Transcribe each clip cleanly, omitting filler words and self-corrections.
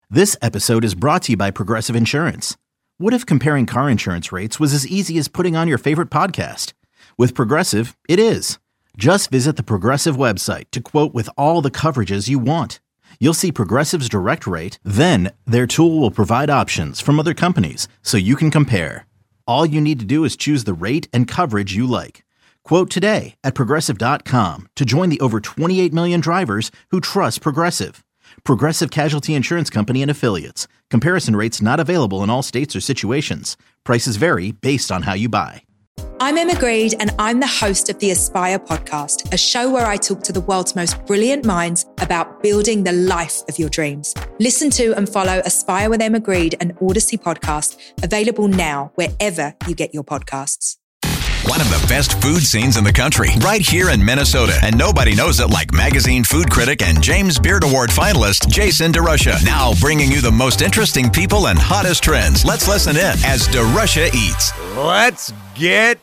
This episode is brought to you by Progressive Insurance. What if comparing car insurance rates was as easy as putting on your favorite podcast? With Progressive, it is. Just visit the Progressive website to quote with all the coverages you want. You'll see Progressive's direct rate, then their tool will provide options from other companies so you can compare. All you need to do is choose the rate and coverage you like. Quote today at Progressive.com to join the over 28 million drivers who trust Progressive. Progressive Casualty Insurance Company and Affiliates. Comparison rates not available in all states or situations. Prices vary based on how you buy. I'm Emma Greed, and I'm the host of the Aspire podcast, a show where I talk to the world's most brilliant minds about building the life of your dreams. Listen to and follow Aspire with Emma Greed, an Odyssey podcast, available now wherever you get your podcasts. One of the best food scenes in the country, right here in Minnesota. And nobody knows it like magazine food critic and James Beard Award finalist Jason DeRusha. Now bringing you the most interesting people and hottest trends. Let's listen in as DeRusha eats. Let's get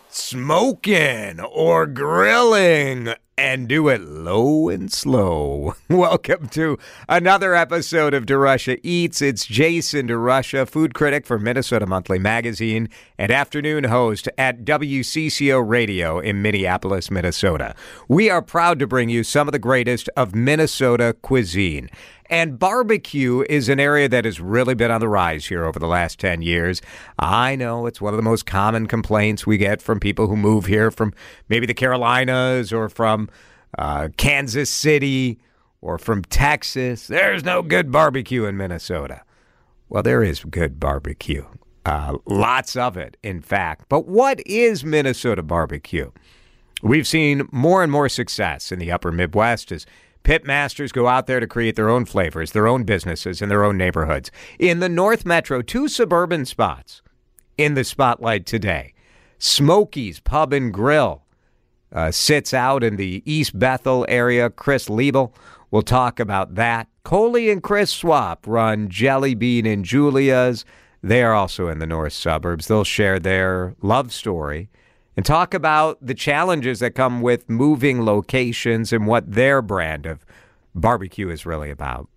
smoking or grilling and do it low and slow. Welcome to another episode of DeRusha Eats. It's Jason DeRusha, food critic for Minnesota Monthly Magazine and afternoon host at WCCO Radio in Minneapolis, Minnesota. We are proud to bring you some of the greatest of Minnesota cuisine. And barbecue is an area that has really been on the rise here over the last 10 years. I know it's one of the most common complaints we get from people who move here from maybe the Carolinas or from Kansas City or from Texas. There's no good barbecue in Minnesota. Well, there is good barbecue. Lots of it, in fact. But what is Minnesota barbecue? We've seen more and more success in the upper Midwest as pitmasters go out there to create their own flavors, their own businesses, in their own neighborhoods. In the North Metro, 2 suburban spots in the spotlight today. Smokey's Pub and Grill sits out in the East Bethel area. Chris Liebel will talk about that. Coley and Chris Swap run Jelly Bean and Julia's. They are also in the north suburbs. They'll share their love story and talk about the challenges that come with moving locations and what their brand of barbecue is really about.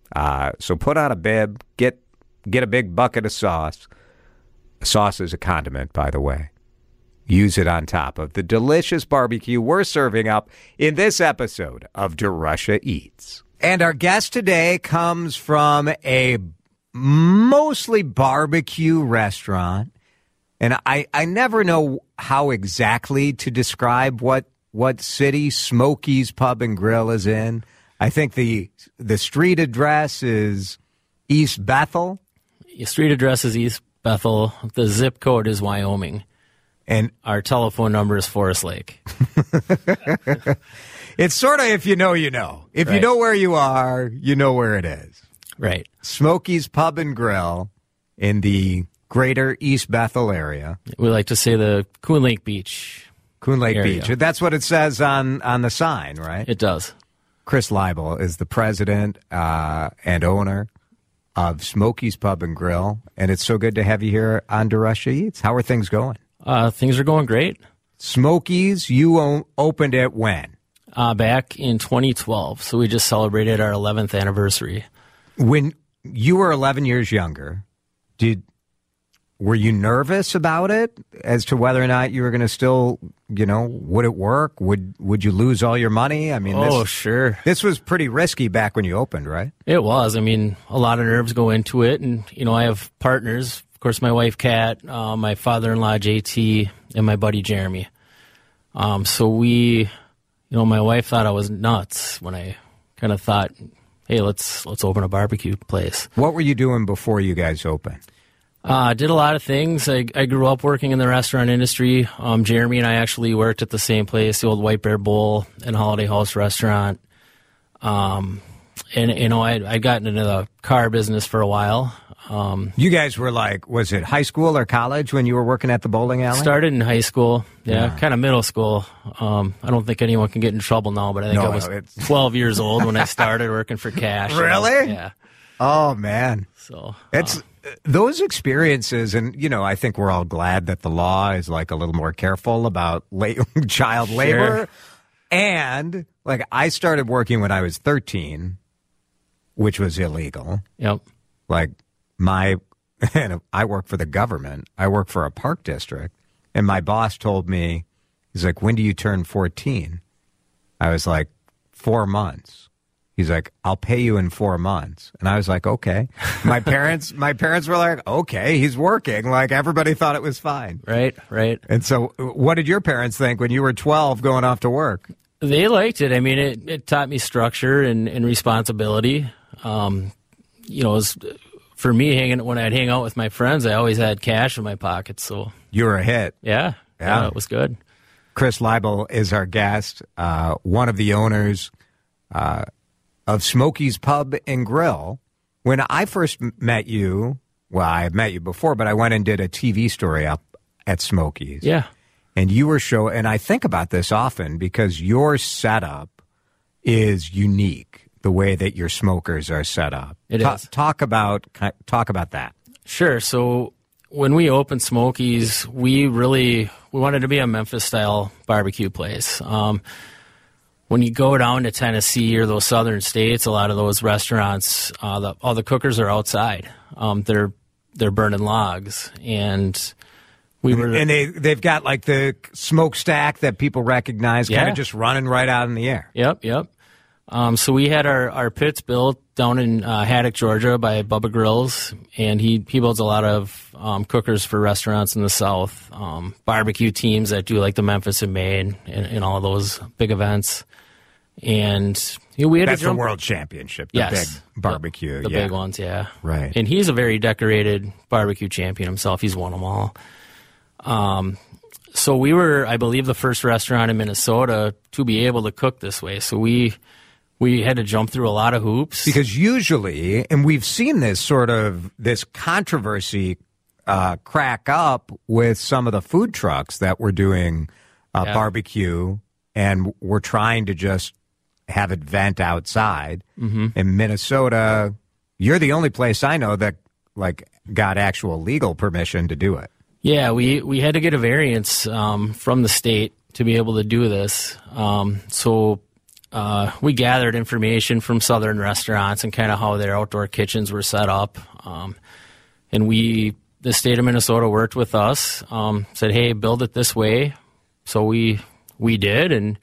So put on a bib, get a big bucket of sauce. Sauce is a condiment, by the way. Use it on top of the delicious barbecue we're serving up in this episode of DeRusha Eats. And our guest today comes from a mostly barbecue restaurant. And I never know how exactly to describe what city Smokey's Pub and Grill is in. I think the street address is East Bethel. The street address is East Bethel. The zip code is Wyoming. And our telephone number is Forest Lake. It's sort of if you know, you know. If you know where you are, you know where it is. Right. Smokey's Pub and Grill in the greater East Bethel area. We like to say the Coon Lake Beach. Coon Lake area. Beach. That's what it says on the sign, right? It does. Chris Liebel is the president and owner of Smokey's Pub and Grill, and it's so good to have you here on DeRusha Eats. How are things going? Things are going great. Smokey's, you opened it when? Back in 2012, so we just celebrated our 11th anniversary. When you were 11 years younger, were you nervous about it as to whether or not you were going to still, would it work? Would you lose all your money? I mean, sure. This was pretty risky back when you opened, right? It was. I mean, a lot of nerves go into it. And, I have partners, of course, my wife, Kat, my father-in-law, JT, and my buddy, Jeremy. So we, my wife thought I was nuts when I kind of thought, hey, let's open a barbecue place. What were you doing before you guys opened? Did a lot of things. I grew up working in the restaurant industry. Jeremy and I actually worked at the same place, the old White Bear Bowl and Holiday House restaurant. And I'd gotten into the car business for a while. You guys were like, was it high school or college when you were working at the bowling alley? Started in high school, kind of middle school. I don't think anyone can get in trouble now, but I think I was 12 years old when I started working for cash. Really? Yeah. Oh, man. So it's those experiences, and, I think we're all glad that the law is like a little more careful about child labor. And like I started working when I was 13, which was illegal. Yep. like and I work for the government. I work for a park district. And my boss told me, he's like, when do you turn 14? I was like, 4 months. He's like, I'll pay you in 4 months. And I was like, okay. My parents were like, okay, he's working. Like, everybody thought it was fine. Right. And so what did your parents think when you were 12 going off to work? They liked it. I mean, it taught me structure and responsibility. It was, for me, when I'd hang out with my friends, I always had cash in my pocket. So you were a hit. Yeah, it was good. Chris Leibel is our guest, one of the owners of Smokey's Pub and Grill. When I first met you, well, I had met you before, but I went and did a TV story up at Smokey's. Yeah. And you were and I think about this often because your setup is unique, the way that your smokers are set up. It is. Talk about that. Sure. So when we opened Smokey's, we wanted to be a Memphis-style barbecue place. When you go down to Tennessee or those southern states, a lot of those restaurants, all the cookers are outside. They're burning logs, and they've got like the smokestack that people recognize, kind of just running right out in the air. Yep. So we had our pits built down in Haddock, Georgia, by Bubba Grills, and he builds a lot of cookers for restaurants in the South, barbecue teams that do like the Memphis in May and all of those big events. And we had that's the World Championship, the big barbecue, the big ones, yeah, right. And he's a very decorated barbecue champion himself. He's won them all. So we were, I believe, the first restaurant in Minnesota to be able to cook this way. So we had to jump through a lot of hoops. Because usually, and we've seen this controversy crack up with some of the food trucks that were doing barbecue, and we're trying to just have it vent outside. Mm-hmm. In Minnesota, you're the only place I know that got actual legal permission to do it. Yeah, we had to get a variance from the state to be able to do this. So we gathered information from southern restaurants and kind of how their outdoor kitchens were set up. And the state of Minnesota worked with us, said, hey, build it this way. So we did, and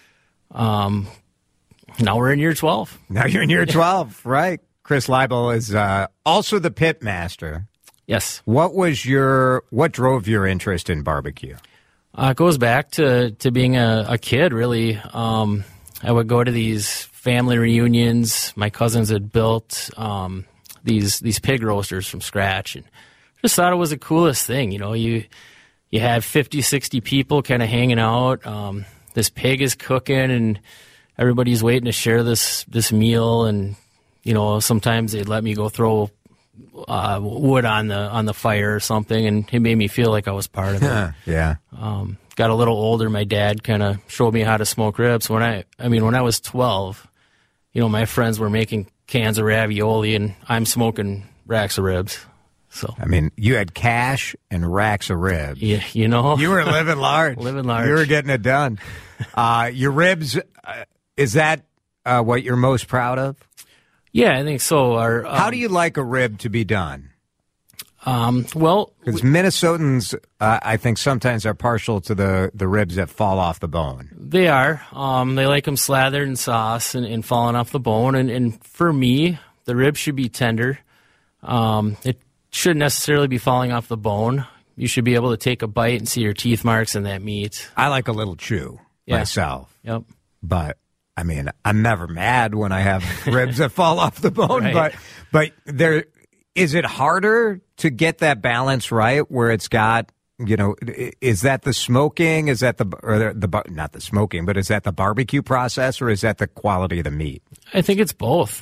now we're in year 12. Now you're in year 12, right? Chris Leibel is also the pit master. Yes. What drove your interest in barbecue? It goes back to being a kid, really. I would go to these family reunions. My cousins had built these pig roasters from scratch, and just thought it was the coolest thing. You have 50, 60 people kind of hanging out. This pig is cooking, and everybody's waiting to share this meal. And sometimes they'd let me go throw wood on the fire or something, and it made me feel like I was part of it. Yeah. Got a little older, my dad kind of showed me how to smoke ribs. When I was 12, my friends were making cans of ravioli, and I'm smoking racks of ribs. So you had cash and racks of ribs. Yeah, you were living large. Living large. You were getting it done. Your ribs, is that what you're most proud of? Yeah, I think so. How do you like a rib to be done? Well, because Minnesotans, I think sometimes are partial to the ribs that fall off the bone. They are. They like them slathered in sauce and falling off the bone. And for me, the rib should be tender. It shouldn't necessarily be falling off the bone. You should be able to take a bite and see your teeth marks in that meat. I like a little chew myself. Yep. But I'm never mad when I have ribs that fall off the bone. Right. But is it harder to get that balance right where it's got, is that the smoking? Is that not the smoking, but is that the barbecue process, or is that the quality of the meat? I think it's both.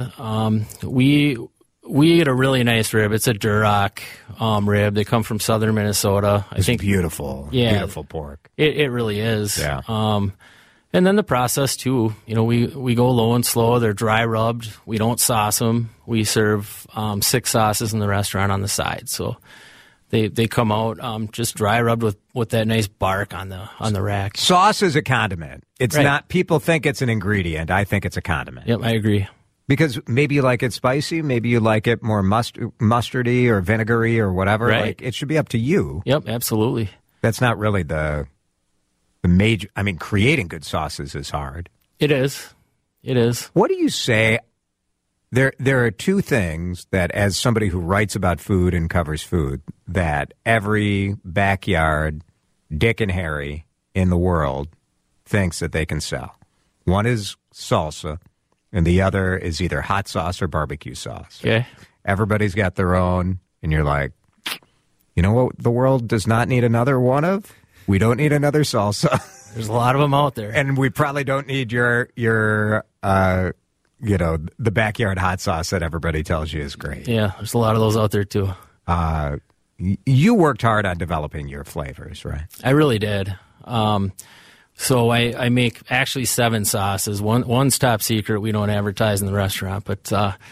We get a really nice rib. It's a Duroc rib. They come from southern Minnesota. I think beautiful. Yeah, beautiful pork. It really is. Yeah. And then the process too. We go low and slow. They're dry rubbed. We don't sauce them. We serve 6 sauces in the restaurant on the side. So they come out just dry rubbed with that nice bark on the rack. Sauce is a condiment. It's right. not. People think it's an ingredient. I think it's a condiment. Yep, I agree. Because maybe you like it spicy, maybe you like it more mustardy or vinegary or whatever. Right. Like, it should be up to you. Yep, absolutely. That's not really the major. I mean, creating good sauces is hard. It is. It is. What do you say? There are two things that, as somebody who writes about food and covers food, that every backyard Dick and Harry in the world thinks that they can sell. One is salsa, and the other is either hot sauce or barbecue sauce. Okay. Everybody's got their own, and you're like, you know what the world does not need another one of? We don't need another salsa. There's a lot of them out there. And we probably don't need your the backyard hot sauce that everybody tells you is great. Yeah, there's a lot of those out there too. You worked hard on developing your flavors, right? I really did. So I make actually 7 sauces. One's top secret. We don't advertise in the restaurant, but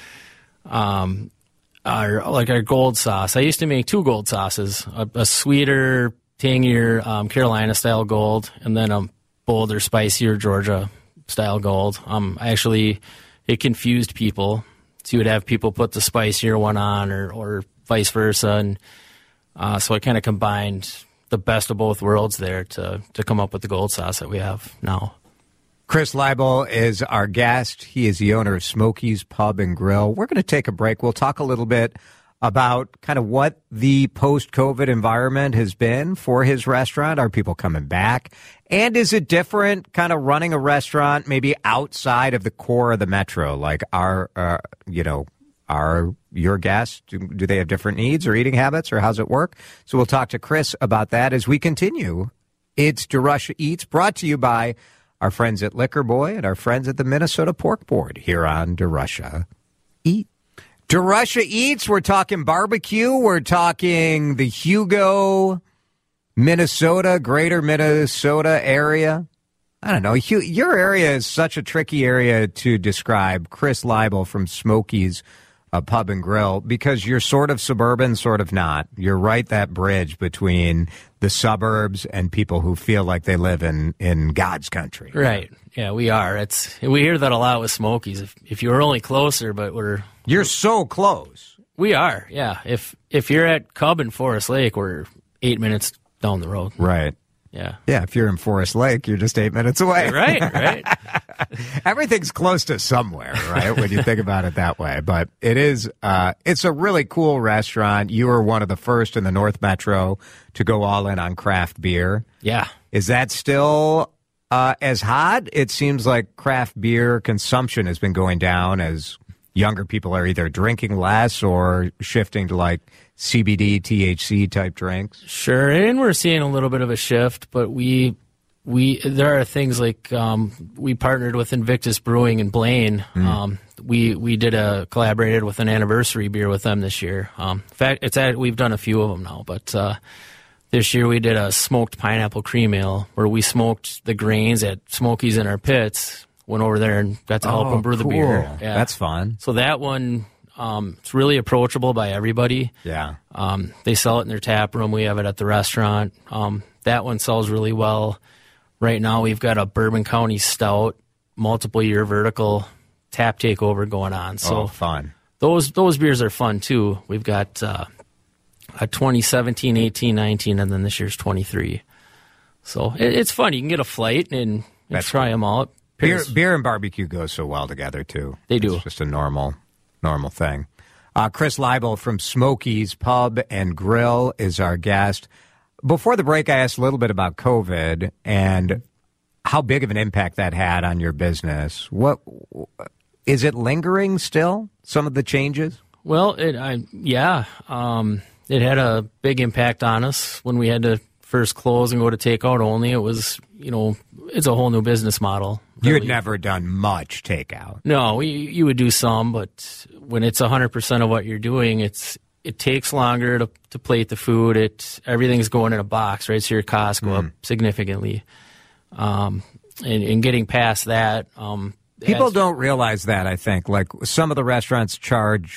our gold sauce. I used to make 2 gold sauces: a sweeter, tangier Carolina style gold, and then a bolder, spicier Georgia style gold. It confused people. So you would have people put the spicier one on, or vice versa, and so I kind of combined the best of both worlds there to come up with the gold sauce that we have now. Chris Leibel is our guest. He is the owner of Smokey's Pub and Grill. We're going to take a break. We'll talk a little bit about kind of what the post-COVID environment has been for his restaurant. Are people coming back? And is it different kind of running a restaurant maybe outside of the core of the metro? Like are your guests, do they have different needs or eating habits, or how's it work? So we'll talk to Chris about that as we continue. It's DeRusha Eats, brought to you by our friends at Liquor Boy and our friends at the Minnesota Pork Board here on DeRusha Eats. DeRusha Eats, we're talking barbecue. We're talking the Hugo, Minnesota, greater Minnesota area. I don't know. Your area is such a tricky area to describe. Chris Leibel from Smokey's Pub and Grill, because you're sort of suburban, sort of not. You're right that bridge between the suburbs and people who feel like they live in God's country. Right. Yeah, we are. We hear that a lot with Smokey's. If you were only closer, but you're so close. We are. Yeah. If you're at Cub and Forest Lake, we're 8 minutes down the road. Right. Yeah. Yeah, if you're in Forest Lake, you're just 8 minutes away. Right. Everything's close to somewhere, right, when you think about it that way. But it is, it's a really cool restaurant. You were one of the first in the North Metro to go all in on craft beer. Yeah. Is that still as hot? It seems like craft beer consumption has been going down as younger people are either drinking less or shifting to like CBD, THC type drinks. Sure, and we're seeing a little bit of a shift, but there are things like we partnered with Invictus Brewing in Blaine. We collaborated with an anniversary beer with them this year. In fact, we've done a few of them now, but this year we did a smoked pineapple cream ale where we smoked the grains at Smokey's in our pits. Went over there and got to help them brew the beer. Yeah. That's fun. So that one, it's really approachable by everybody. Yeah. They sell it in their tap room. We have it at the restaurant. That one sells really well. Right now we've got a Bourbon County Stout multiple year vertical tap takeover going on. So fun. Those beers are fun too. We've got a 2017, 18, 19, and then this year's 23. So it's fun. You can get a flight and try them out. Beer and barbecue go so well together, too. They do. It's just a normal thing. Chris Leibel from Smokey's Pub and Grill is our guest. Before the break, I asked a little bit about COVID and how big of an impact that had on your business. What is it lingering still, some of the changes? Well, it had a big impact on us when we had to first close and go to takeout only. It was, it's a whole new business model. You had never done much takeout. No, you would do some, but when it's 100% of what you're doing, it takes longer to plate the food. Everything's going in a box, right? So your costs go up significantly. And getting past that, people don't realize that. I think like some of the restaurants charge,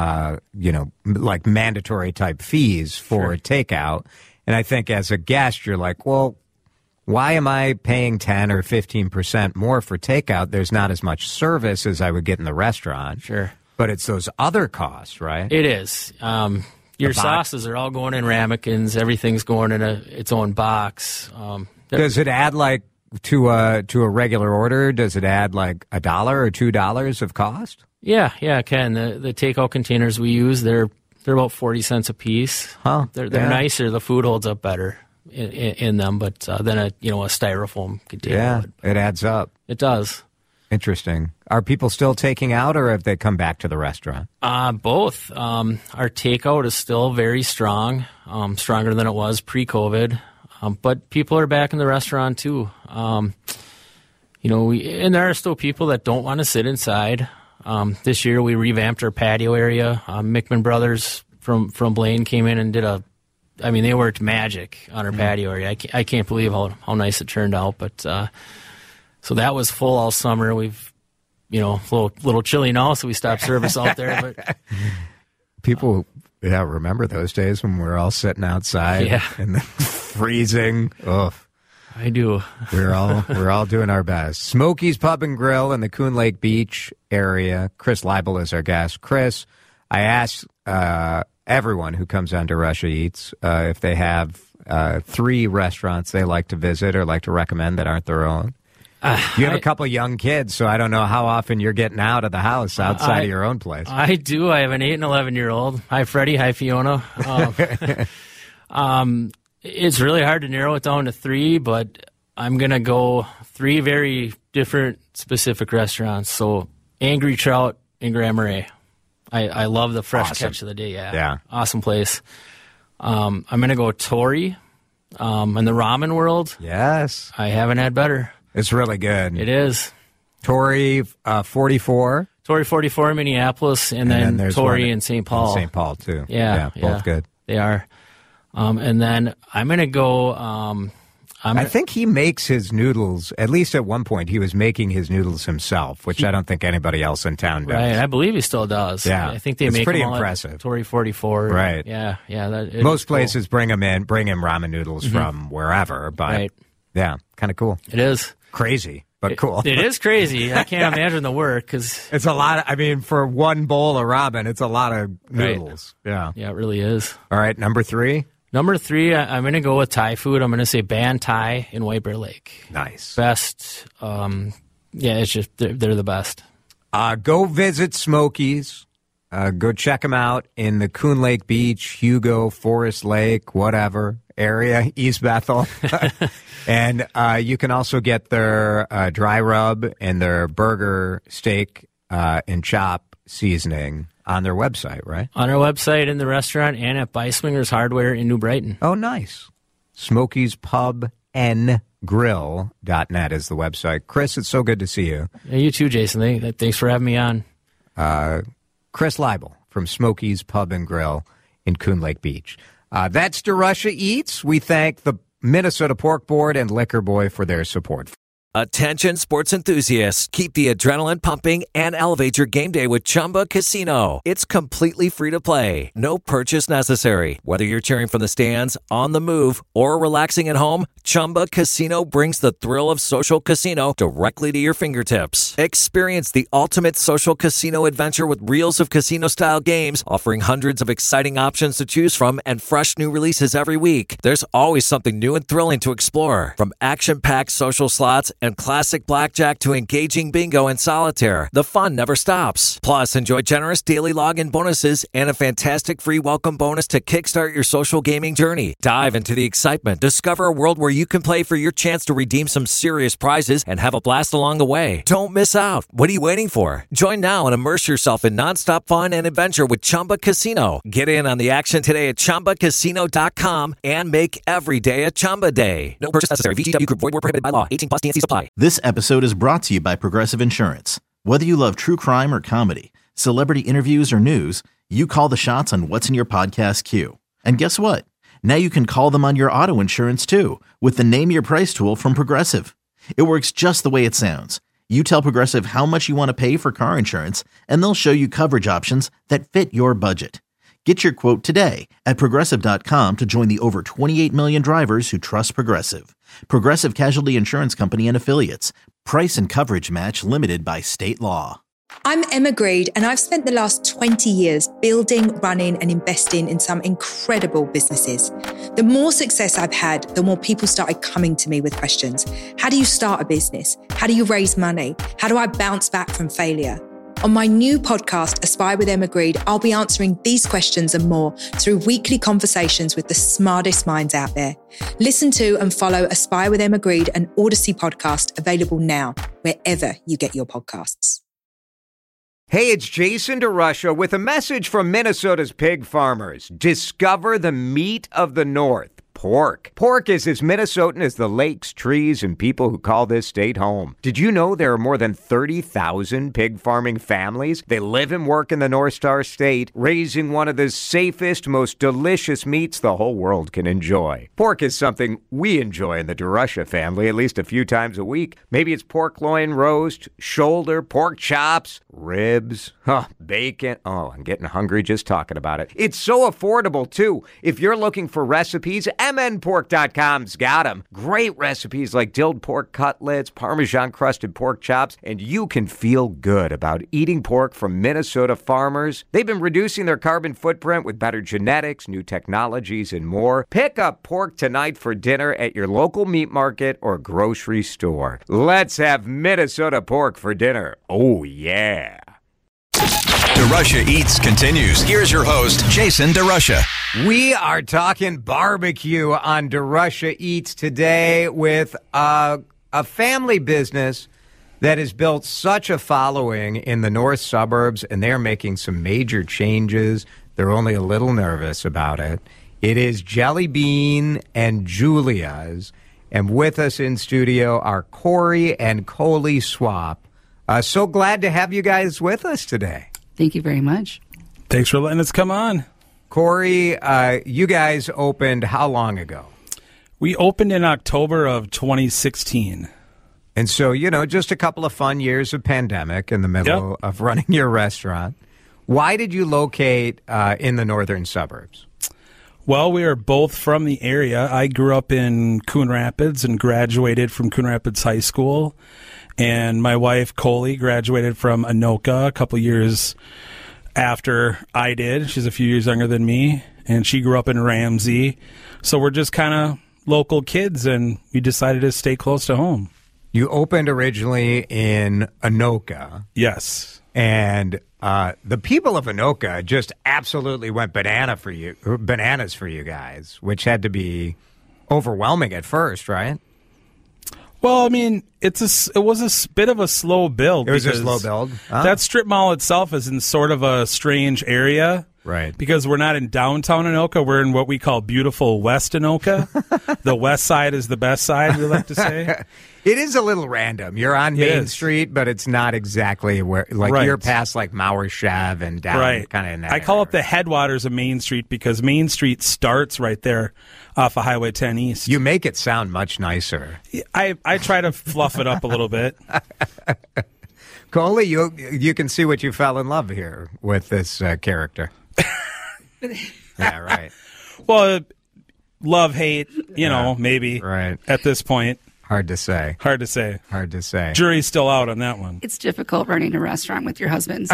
like mandatory type fees for takeout, and I think as a guest, you're like, well, why am I paying 10 or 15% more for takeout? There's not as much service as I would get in the restaurant. Sure. But it's those other costs, right? It is. Your sauces are all going in ramekins. Everything's going in its own box. Does it add like to a regular order? Does it add like $1 or $2 of cost? Yeah, it can. The takeout containers we use, they're about 40 cents a piece. Huh? They're nicer. The food holds up better in them, but than a styrofoam container. Yeah, it adds up. It does. Interesting. Are people still taking out, or have they come back to the restaurant? Both. Our takeout is still very strong, stronger than it was pre-COVID. But people are back in the restaurant too. And there are still people that don't want to sit inside. This year we revamped our patio area. Mickman Brothers from Blaine came in and they worked magic on our patio area. I can't believe how nice it turned out. But so that was full all summer. We've, a little chilly now, so we stopped service out there. But people, remember those days when we were all sitting outside in the freezing. Ugh. I do. We're all doing our best. Smokey's Pub and Grill in the Coon Lake Beach area. Chris Leibel is our guest. Chris, I asked everyone who comes on to Russia Eats if they have 3 restaurants they like to visit or like to recommend that aren't their own. You have a couple young kids, so I don't know how often you're getting out of the house outside of your own place. I do. I have an 8 and 11-year-old. Hi, Freddie. Hi, Fiona. It's really hard to narrow it down to 3, but I'm going to go 3 very different specific restaurants. So Angry Trout in Grand Marais. I love the fresh catch of the day. Yeah. Awesome place. I'm going to go Tori in the ramen world. Yes. I haven't had better. It's really good. It is. Tori 44. Tori 44 in Minneapolis, and then Tori in St. Paul. St. Paul, too. Yeah. Both good. They are. And then I'm going to go... I think he makes his noodles, at least at one point, he was making his noodles himself, which I don't think anybody else in town does. Right, I believe he still does. Yeah. I think they it's make pretty them all impressive. At Tori 44. Right. Yeah. Most places bring him ramen noodles from wherever, but yeah, kind of cool. It is. Crazy, but cool. It is crazy. I can't imagine the work because it's a lot. For one bowl of ramen, it's a lot of noodles. Right. Yeah, it really is. All right, number 3. Number 3, I'm going to go with Thai food. I'm going to say Ban Thai in White Bear Lake. Nice. Best. It's just they're the best. Go visit Smokey's. Go check them out in the Coon Lake Beach, Hugo, Forest Lake, whatever area, East Bethel. And you can also get their dry rub and their burger, steak, and chop seasoning on their website, right? On our website, in the restaurant, and at Beiswinger's Hardware in New Brighton. Oh, nice. Smokey's Pub and Grill.net is the website. Chris, it's so good to see you. You too, Jason. Thanks for having me on. Chris Leibel from Smokey's Pub and Grill in Coon Lake Beach. That's DeRusha Eats. We thank the Minnesota Pork Board and Liquor Boy for their support. Attention sports enthusiasts, keep the adrenaline pumping and elevate your game day with Chumba Casino. It's completely free to play. No purchase necessary. Whether you're cheering from the stands, on the move, or relaxing at home, Chumba Casino brings the thrill of social casino directly to your fingertips. Experience the ultimate social casino adventure with reels of casino-style games, offering hundreds of exciting options to choose from and fresh new releases every week. There's always something new and thrilling to explore. From action-packed social slots and classic blackjack to engaging bingo and solitaire, the fun never stops. Plus, enjoy generous daily login bonuses and a fantastic free welcome bonus to kickstart your social gaming journey. Dive into the excitement. Discover a world where you can play for your chance to redeem some serious prizes and have a blast along the way. Don't miss out. What are you waiting for? Join now and immerse yourself in nonstop fun and adventure with Chumba Casino. Get in on the action today at ChumbaCasino.com and make every day a Chumba day. No purchase necessary. VGW Group. Void where prohibited by law. 18+ TNC apply. This episode is brought to you by Progressive Insurance. Whether you love true crime or comedy, celebrity interviews or news, you call the shots on what's in your podcast queue. And guess what? Now you can call them on your auto insurance too with the Name Your Price tool from Progressive. It works just the way it sounds. You tell Progressive how much you want to pay for car insurance, and they'll show you coverage options that fit your budget. Get your quote today at Progressive.com to join the over 28 million drivers who trust Progressive. Progressive Casualty Insurance Company and Affiliates. Price and coverage match limited by state law. I'm Emma Greed, and I've spent the last 20 years building, running, and investing in some incredible businesses. The more success I've had, the more people started coming to me with questions. How do you start a business? How do you raise money? How do I bounce back from failure? On my new podcast, Aspire with Emma Greed, I'll be answering these questions and more through weekly conversations with the smartest minds out there. Listen to and follow Aspire with Emma Greed, an Odyssey podcast, available now, wherever you get your podcasts. Hey, it's Jason DeRusha with a message from Minnesota's pig farmers. Discover the meat of the North. Pork. Pork is as Minnesotan as the lakes, trees, and people who call this state home. Did you know there are more than 30,000 pig farming families? They live and work in the North Star State, raising one of the safest, most delicious meats the whole world can enjoy. Pork is something we enjoy in the DeRusha family at least a few times a week. Maybe it's pork loin roast, shoulder, pork chops, ribs, bacon. Oh, I'm getting hungry just talking about it. It's so affordable, too. If you're looking for recipes, MNPork.com's got them. Great recipes like dilled pork cutlets, Parmesan-crusted pork chops, and you can feel good about eating pork from Minnesota farmers. They've been reducing their carbon footprint with better genetics, new technologies, and more. Pick up pork tonight for dinner at your local meat market or grocery store. Let's have Minnesota pork for dinner. Oh, yeah. DeRusha Eats continues. Here's your host, Jason DeRusha. We are talking barbecue on DeRusha Eats today with a family business that has built such a following in the north suburbs, and they're making some major changes. They're only a little nervous about it. It is Jelly Bean and Julia's, and with us in studio are Corey and Coley Swap. So glad to have you guys with us today. Thank you very much. Thanks for letting us come on. Corey, you guys opened how long ago? We opened in October of 2016. And so, just a couple of fun years of pandemic in the middle of running your restaurant. Why did you locate in the northern suburbs? Well, we are both from the area. I grew up in Coon Rapids and graduated from Coon Rapids High School. And my wife, Coley, graduated from Anoka a couple years after I did. She's a few years younger than me, and she grew up in Ramsey. So we're just kind of local kids, and we decided to stay close to home. You opened originally in Anoka. Yes. And the people of Anoka just absolutely went bananas for you guys, which had to be overwhelming at first, right? Well, I mean, it was a bit of a slow build. It was a slow build. Huh? That strip mall itself is in sort of a strange area. Right. Because we're not in downtown Anoka. We're in what we call beautiful West Anoka. The west side is the best side, we like to say. It is a little random. You're on Main Street, but it's not exactly where, you're past Mauershev and down kind of in that I call area. it the headwaters of Main Street because Main Street starts right there off of Highway 10 East. You make it sound much nicer. I try to fluff it up a little bit. Coley, you can see what you fell in love here with this character. Yeah, right. Well, love, hate, maybe at this point. Hard to say. Jury's still out on that one. It's difficult running a restaurant with your husbands.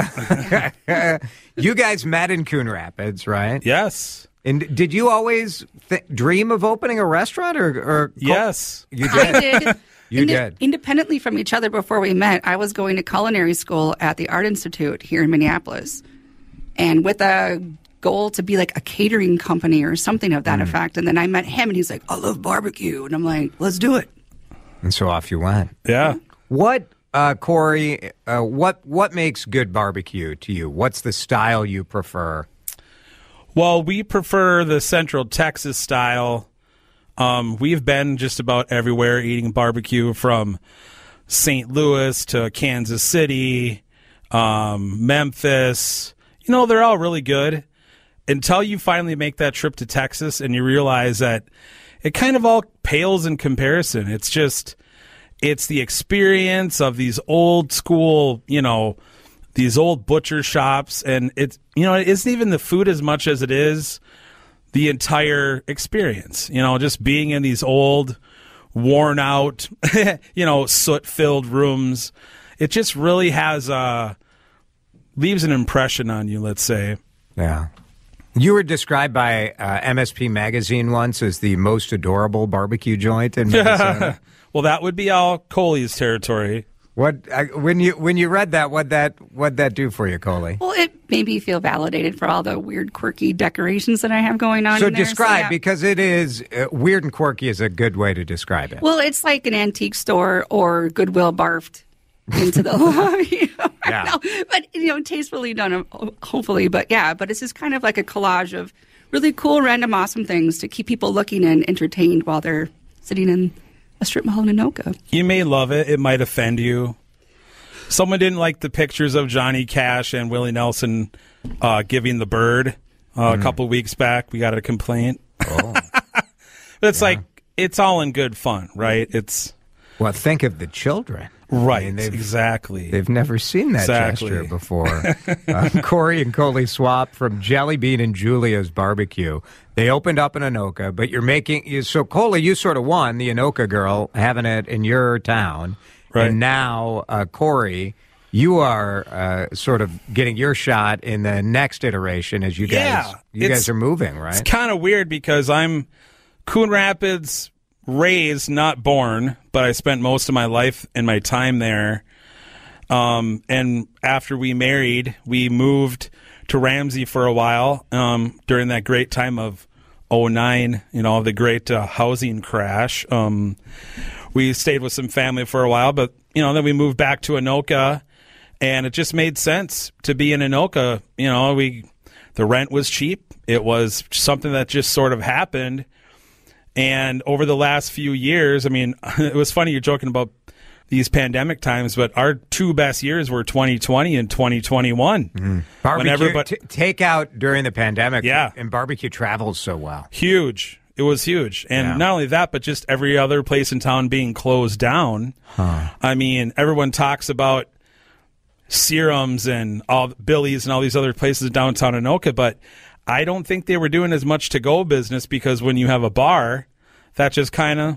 You guys met in Coon Rapids, right? Yes. And did you always dream of opening a restaurant? or Yes. You did? I did. You did. Independently from each other before we met, I was going to culinary school at the Art Institute here in Minneapolis. And with a goal to be like a catering company or something of that effect. And then I met him and he's like, I love barbecue. And I'm like, let's do it. And so off you went. Yeah. What, Corey, what makes good barbecue to you? What's the style you prefer? Well, we prefer the Central Texas style. We've been just about everywhere eating barbecue, from St. Louis to Kansas City, Memphis. They're all really good until you finally make that trip to Texas and you realize that it kind of all pales in comparison. It's the experience of these old school, these old butcher shops, and it isn't even the food as much as it is the entire experience. Just being in these old, worn out, soot-filled rooms. It just really has leaves an impression on you, let's say. Yeah. You were described by MSP Magazine once as the most adorable barbecue joint in Minnesota. Well, that would be all Coley's territory. When you read that, what'd that do for you, Coley? Well, it made me feel validated for all the weird, quirky decorations that I have going on. So in there. describe, because it is weird and quirky is a good way to describe it. Well, it's like an antique store or Goodwill barfed into the lobby. Yeah. But tastefully done, hopefully. But it's just kind of like a collage of really cool, random, awesome things to keep people looking and entertained while they're sitting in a strip mall in Anoka. You may love it. It might offend you. Someone didn't like the pictures of Johnny Cash and Willie Nelson giving the bird a couple weeks back. We got a complaint. Oh. But it's like, it's all in good fun, right? Well, think of the children. Right, I mean, exactly. They've never seen that gesture before. Corey and Coley Swap from Jelly Bean and Julia's Barbecue. They opened up in Anoka, but you're making... So, Coley, you sort of won the Anoka girl having it in your town. Right. And now, Corey, you are sort of getting your shot in the next iteration as you guys are moving, right? It's kind of weird because I'm Coon Rapids... raised, not born, but I spent most of my life and my time there. And after we married, we moved to Ramsey for a while during that great time of 2009, the great housing crash. We stayed with some family for a while, but, then we moved back to Anoka, and it just made sense to be in Anoka. The rent was cheap. It was something that just sort of happened. And over the last few years, it was funny you're joking about these pandemic times, but our two best years were 2020 and 2021. Mm. Barbecue takeout during the pandemic, and barbecue travels so well. Huge. It was huge. And not only that, but just every other place in town being closed down. Huh. Everyone talks about Serums and all Billy's and all these other places in downtown Anoka, but I don't think they were doing as much to-go business because when you have a bar, that just kind of,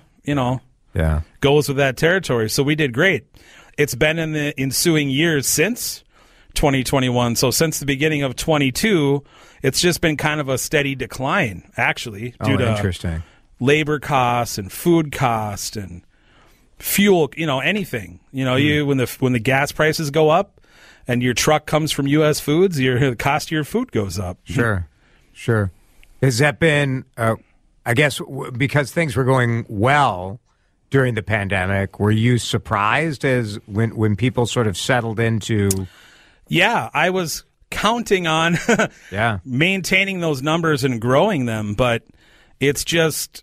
goes with that territory. So we did great. It's been in the ensuing years since 2021. So since the beginning of 22, it's just been kind of a steady decline, actually, due to labor costs and food costs and fuel, anything. When the gas prices go up and your truck comes from U.S. Foods, the cost of your food goes up. Sure. Has that been, I guess, because things were going well during the pandemic, were you surprised as when people sort of settled into... Yeah, I was counting on maintaining those numbers and growing them, but it's just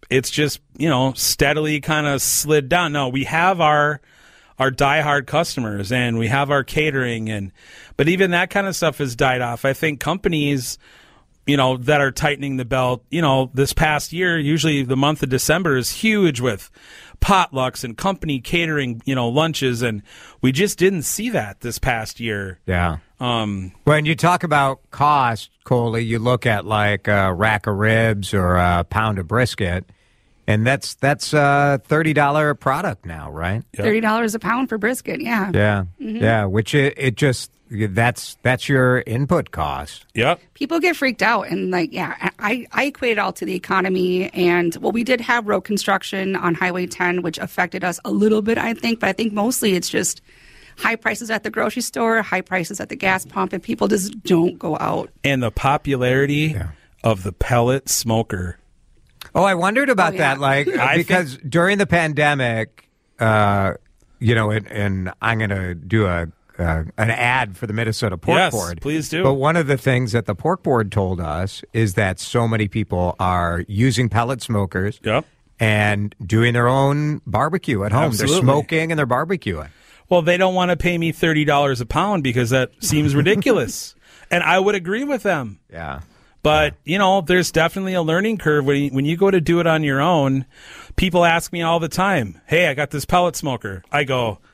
steadily kind of slid down. No, we have our diehard customers and we have our catering, but even that kind of stuff has died off. I think companies... that are tightening the belt. This past year, usually the month of December is huge with potlucks and company catering, lunches, and we just didn't see that this past year. Yeah. When you talk about cost, Coley, you look at like a rack of ribs or a pound of brisket, and that's a $30 product now, right? Yep. $30 a pound for brisket, yeah. Yeah, yeah, which it just... That's your input cost. Yep. People get freaked out, and I equate it all to the economy. And we did have road construction on Highway 10, which affected us a little bit, I think. But I think mostly it's just high prices at the grocery store, high prices at the gas pump, and people just don't go out. And the popularity of the pellet smoker. Oh, I wondered about that. Because during the pandemic, and I'm going to do an ad for the Minnesota Pork Board. Yes, please do. But one of the things that the Pork Board told us is that so many people are using pellet smokers and doing their own barbecue at home. Absolutely. They're smoking and they're barbecuing. Well, they don't want to pay me $30 a pound because that seems ridiculous. And I would agree with them. Yeah. But, there's definitely a learning curve. When you go to do it on your own, people ask me all the time, hey, I got this pellet smoker. I go,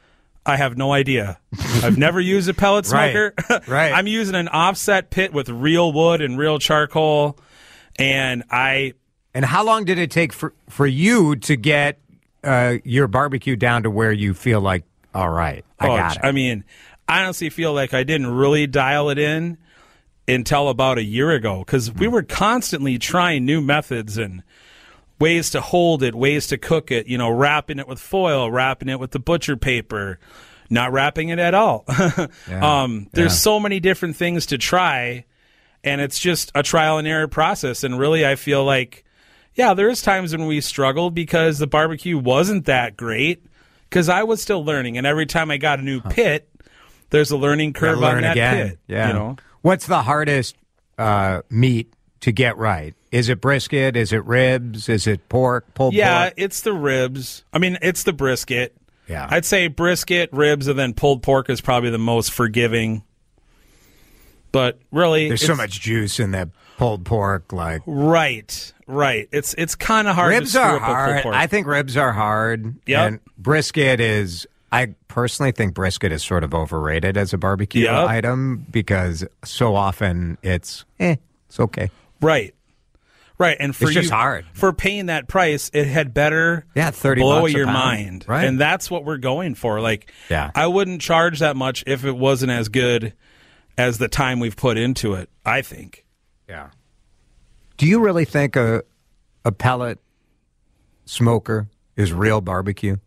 I have no idea. I've never used a pellet smoker. Right. I'm using an offset pit with real wood and real charcoal. And how long did it take for you to get your barbecue down to where you feel like, all right, I got it? I mean, I honestly feel like I didn't really dial it in until about a year ago because we were constantly trying new methods and ways to hold it, ways to cook it, wrapping it with foil, wrapping it with the butcher paper, not wrapping it at all. There's so many different things to try, and it's just a trial and error process. And really, I feel like, there's times when we struggled because the barbecue wasn't that great because I was still learning. And every time I got a new pit, there's a learning curve on that pit. Yeah. What's the hardest meat to get right? Is it brisket? Is it ribs? Is it pork? Pulled pork? Yeah, it's the ribs. I mean, it's the brisket. Yeah. I'd say brisket, ribs, and then pulled pork is probably the most forgiving. But really, there's so much juice in that pulled pork. Right. It's kind of hard. Ribs to are up hard. A pulled pork. I think ribs are hard. Yep. And brisket is. I personally think brisket is sort of overrated as a barbecue item because so often it's okay. Right. And for it's just hard. For paying that price, it had better $30 blow a your pound. mind. Right. And that's what we're going for. I wouldn't charge that much if it wasn't as good as the time we've put into it, I think. Yeah. Do you really think a pellet smoker is real barbecue?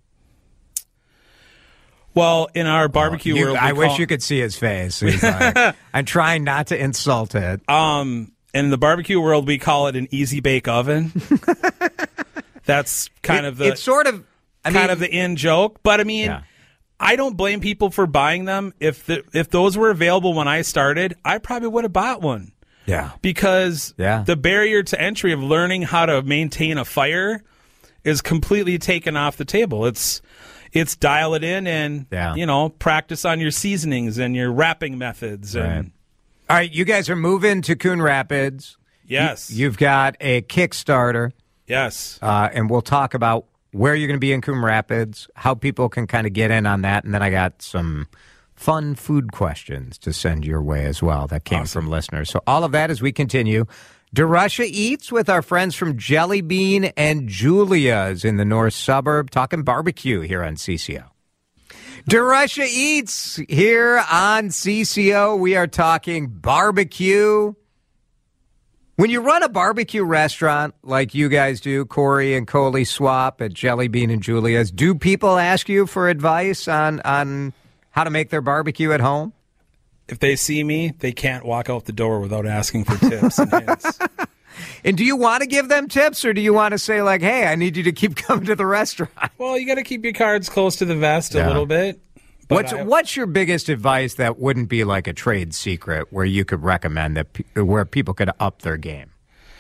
Well, in our barbecue world, I wish you could see his face. He's like, I'm trying not to insult it. In the barbecue world, we call it an easy bake oven. That's kind of the in joke. But I mean, I don't blame people for buying them. If those were available when I started, I probably would have bought one. Yeah, because the barrier to entry of learning how to maintain a fire is completely taken off the table. It's dial it in and practice on your seasonings and your wrapping methods. And all right, you guys are moving to Coon Rapids. Yes. You've got a Kickstarter. Yes. And we'll talk about where you're going to be in Coon Rapids, how people can kind of get in on that, and then I got some fun food questions to send your way as well that came from listeners. So all of that as we continue. DeRusha Eats with our friends from Jelly Bean and Julia's in the north suburb, talking barbecue here on CCO. DeRusha Eats here on CCO. We are talking barbecue. When you run a barbecue restaurant like you guys do, Corey and Coley Swap at Jelly Bean and Julia's, do people ask you for advice on how to make their barbecue at home? If they see me, they can't walk out the door without asking for tips and hints. And do you want to give them tips, or do you want to say, like, hey, I need you to keep coming to the restaurant? Well, you got to keep your cards close to the vest a little bit. What's your biggest advice that wouldn't be like a trade secret where you could recommend that where people could up their game?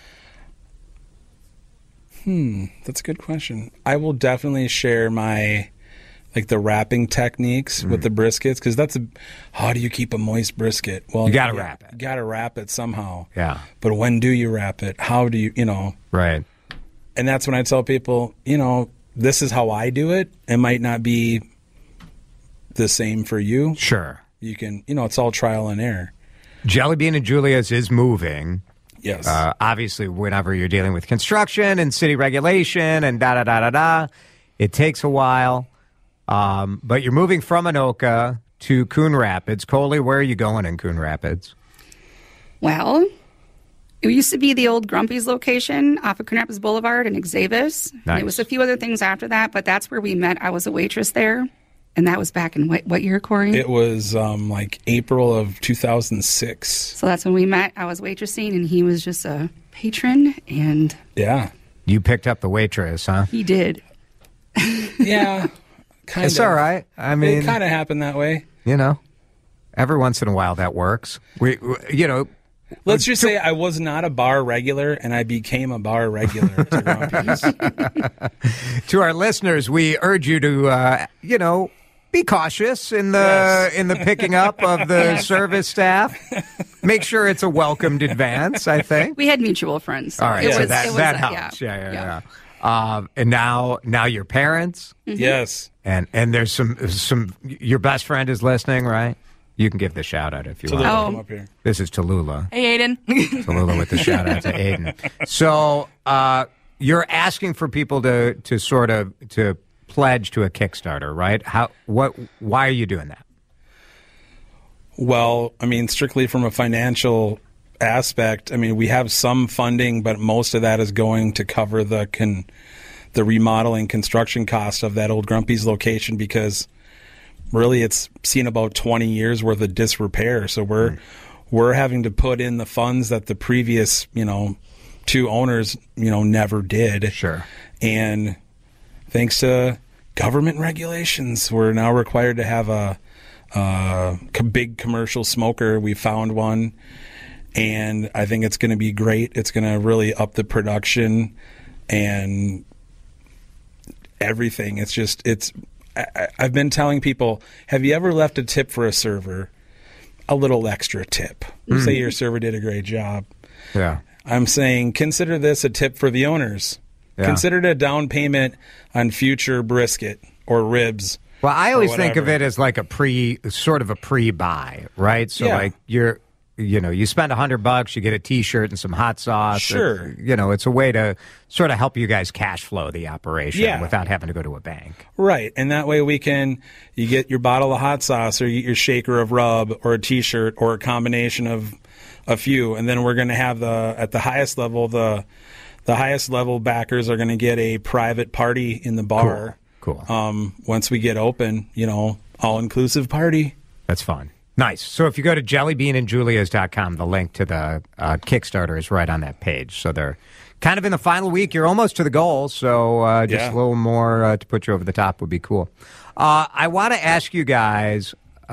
That's a good question. I will definitely share my the wrapping techniques with the briskets, because how do you keep a moist brisket? Well, you got to wrap it. You got to wrap it somehow. Yeah. But when do you wrap it? How do you, Right. And that's when I tell people, this is how I do it. It might not be the same for you. Sure. You can, it's all trial and error. Jelly Bean and Julia's is moving. Yes. Obviously, whenever you're dealing with construction and city regulation and it takes a while. But you're moving from Anoka to Coon Rapids. Coley, where are you going in Coon Rapids? Well, it used to be the old Grumpy's location off of Coon Rapids Boulevard in Xavis. Nice. It was a few other things after that, but that's where we met. I was a waitress there. And that was back in what year, Corey? It was April of 2006. So that's when we met. I was waitressing, and he was just a patron. And yeah. You picked up the waitress, huh? He did. Yeah. It's all right. I mean, it kind of happened that way. Every once in a while that works. Let's just say I was not a bar regular, and I became a bar regular to Grumpy's. To our listeners, we urge you to, be cautious in the picking up of the service staff. Make sure it's a welcomed advance, I think. We had mutual friends. So all right, that helps. Yeah. And now your parents. Yes. And there's some. Your best friend is listening, right? You can give the shout out if you want. Come up here. This is Tallulah. Hey, Aiden. Tallulah with the shout out to Aiden. So you're asking for people to sort of to pledge to a Kickstarter, right? Why are you doing that? Well, I mean, strictly from a financial aspect, I mean, we have some funding, but most of that is going to cover the remodeling construction cost of that old Grumpy's location, because really it's seen about 20 years worth of disrepair. So we're having to put in the funds that the previous, two owners, never did. Sure. And thanks to government regulations, we're now required to have a big commercial smoker. We found one, and I think it's going to be great. It's going to really up the production and everything. I've been telling people, have you ever left a tip for a server? A little extra tip. Say your server did a great job. Yeah. I'm saying consider this a tip for the owners. Yeah. Consider it a down payment on future brisket or ribs. Well, I always think of it as like a pre-buy, right? So like you spend $100, you get a T-shirt and some hot sauce. Sure. It's a way to sort of help you guys cash flow the operation without having to go to a bank. Right. And that way you get your bottle of hot sauce, or you get your shaker of rub, or a T-shirt, or a combination of a few. And then we're going to have at the highest level, the highest level backers are going to get a private party in the bar. Cool. Once we get open, all-inclusive party. That's fun. Nice. So if you go to jellybeanandjulias.com, the link to the Kickstarter is right on that page. So they're kind of in the final week. You're almost to the goal, so just a little more to put you over the top would be cool. I want to ask you guys,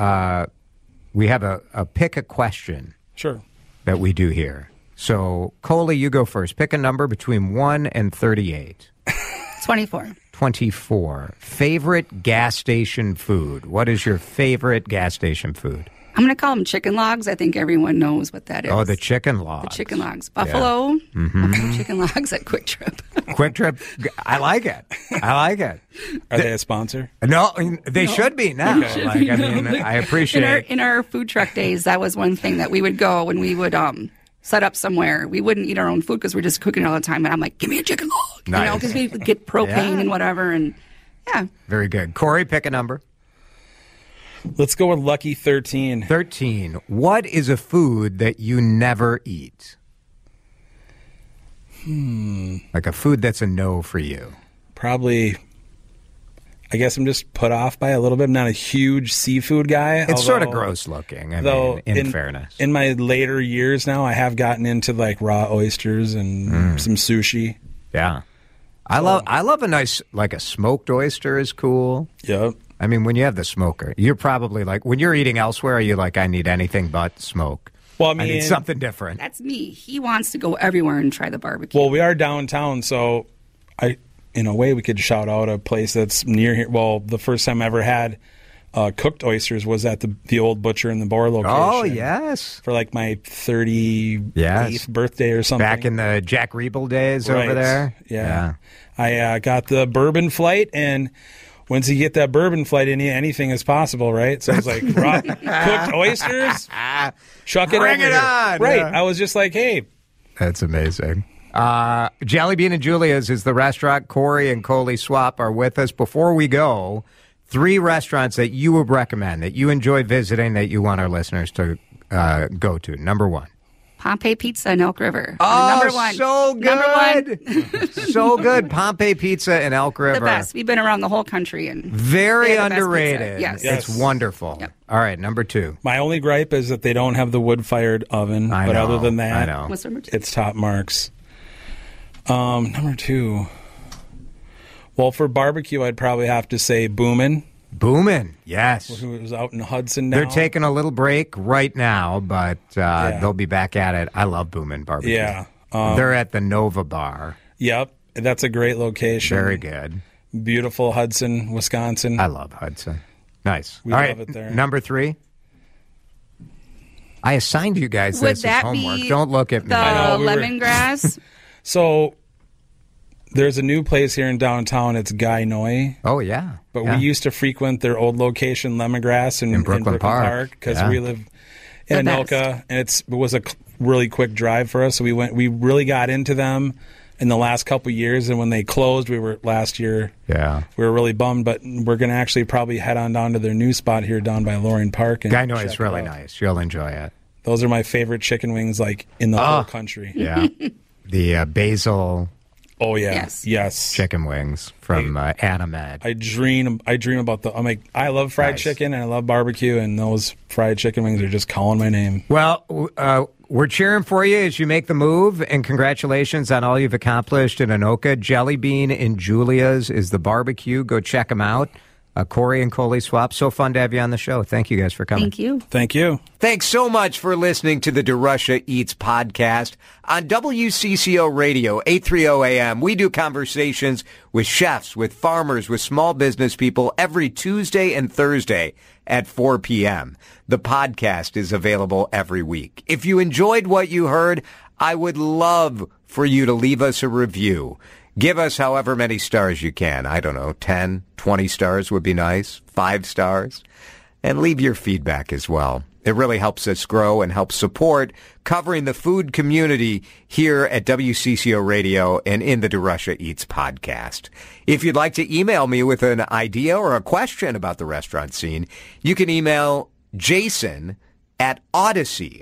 we have a pick a question that we do here. So, Coley, you go first. Pick a number between 1 and 38. 24. 24. Favorite gas station food. What is your favorite gas station food? I'm going to call them chicken logs. I think everyone knows what that is. Oh, the chicken logs. The chicken logs. Buffalo. Yeah. Chicken logs at Quick Trip. Quick Trip. I like it. Are they a sponsor? No, they should be now. Okay. I appreciate in our food truck days, that was one thing that we would go when we would set up somewhere. We wouldn't eat our own food because we're just cooking all the time. And I'm like, give me a chicken log. Nice. Because we would get propane and whatever. And yeah. Very good. Corey, pick a number. Let's go with lucky 13. 13. What is a food that you never eat? Like a food that's a no for you. Probably, I guess I'm just put off by a little bit. I'm not a huge seafood guy. It's sort of gross looking, in fairness. In my later years now, I have gotten into like raw oysters and some sushi. Yeah. I love a nice, like a smoked oyster is cool. Yep. I mean, when you have the smoker, you're probably like, when you're eating elsewhere, are you like, I need anything but smoke? Well, I need something different. That's me. He wants to go everywhere and try the barbecue. Well, we are downtown, so in a way, we could shout out a place that's near here. Well, the first time I ever had cooked oysters was at the old Butcher in the Boar location. Oh, yes. For like my 38th birthday or something. Back in the Jack Riebel days over there. Yeah. I got the bourbon flight, and once you get that bourbon flight in you, anything is possible, right? So I was like, cooked oysters? Chuck it Bring over it here. on. Right. Yeah. I was just like, hey. That's amazing. Jelly Bean and Julia's is the restaurant. Corey and Coley Swap are with us. Before we go, 3 restaurants that you would recommend, that you enjoy visiting, that you want our listeners to go to. Number 1. Pompeii Pizza in Elk River. Oh, number 1. So good. Number 1. So good. Pompeii Pizza in Elk River. The best. We've been around the whole country. And very underrated. Yes. It's wonderful. Yep. All right, number 2. My only gripe is that they don't have the wood-fired oven. But other than that, What's number 2? It's top marks. Number 2. Well, for barbecue, I'd probably have to say Boomin'. Boomin', yes. Who was out in Hudson now. They're taking a little break right now, but they'll be back at it. I love Boomin' Barbecue. Yeah. They're at the Nova Bar. Yep. That's a great location. Very good. Beautiful Hudson, Wisconsin. I love Hudson. Nice. We All love right, it there. Number 3. I assigned you guys Would this as that homework. be Don't look at me. the lemongrass? So There's a new place here in downtown. It's Guy Noi. Oh, yeah. But we used to frequent their old location, Lemongrass, in Brooklyn Park, because we live in Anoka, and it was a really quick drive for us. So we really got into them in the last couple of years, and when they closed, last year. Yeah, we were really bummed. But we're going to actually probably head on down to their new spot here down by Loring Park. Guy Noi is really nice. You'll enjoy it. Those are my favorite chicken wings, like in the whole country. Yeah, the basil. Oh yeah, yes. Chicken wings from Anamed. I dream about the. I love fried chicken and I love barbecue, and those fried chicken wings are just calling my name. Well, we're cheering for you as you make the move, and congratulations on all you've accomplished in Anoka. Jelly Bean in Julia's is the barbecue. Go check them out. Corey and Coley Swap, so fun to have you on the show. Thank you guys for coming. Thank you. Thank you. Thanks so much for listening to the DeRusha Eats podcast on WCCO Radio, 830 AM. We do conversations with chefs, with farmers, with small business people every Tuesday and Thursday at 4 p.m. The podcast is available every week. If you enjoyed what you heard, I would love for you to leave us a review. Give us however many stars you can. I don't know, 10, 20 stars would be nice, 5 stars. And leave your feedback as well. It really helps us grow and helps support covering the food community here at WCCO Radio and in the DeRusha Eats podcast. If you'd like to email me with an idea or a question about the restaurant scene, you can email Jason at Odyssey,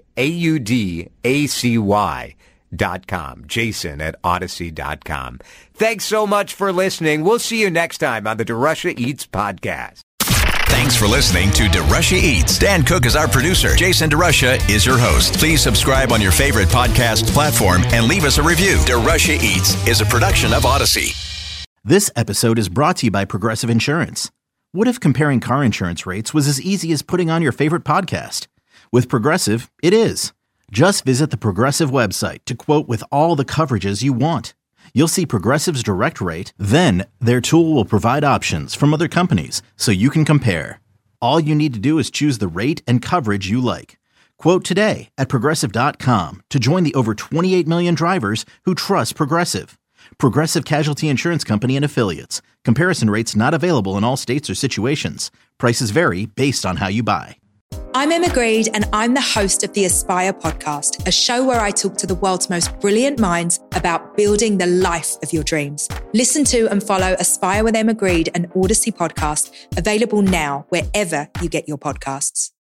AUDACY.com. Jason at Odyssey.com. Thanks so much for listening. We'll see you next time on the DeRusha Eats podcast. Thanks for listening to DeRusha Eats. Dan Cook is our producer. Jason DeRusha is your host. Please subscribe on your favorite podcast platform and leave us a review. DeRusha Eats is a production of Odyssey. This episode is brought to you by Progressive Insurance. What if comparing car insurance rates was as easy as putting on your favorite podcast? With Progressive, it is. Just visit the Progressive website to quote with all the coverages you want. You'll see Progressive's direct rate, then their tool will provide options from other companies so you can compare. All you need to do is choose the rate and coverage you like. Quote today at Progressive.com to join the over 28 million drivers who trust Progressive. Progressive Casualty Insurance Company and Affiliates. Comparison rates not available in all states or situations. Prices vary based on how you buy. I'm Emma Greed, and I'm the host of the Aspire podcast, a show where I talk to the world's most brilliant minds about building the life of your dreams. Listen to and follow Aspire with Emma Greed, an Odyssey podcast, available now wherever you get your podcasts.